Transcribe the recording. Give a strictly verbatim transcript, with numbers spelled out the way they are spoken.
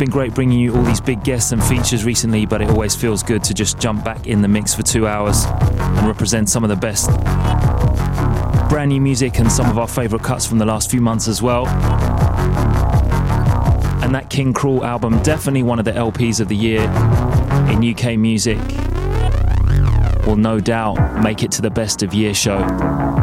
been great bringing you all these big guests and features recently, but it always feels good to just jump back in the mix for two hours and represent some of the best brand new music and some of our favourite cuts from the last few months as well. And that King Cruel album, definitely one of the L Ps of the year in U K music, will no doubt make it to the best of year show.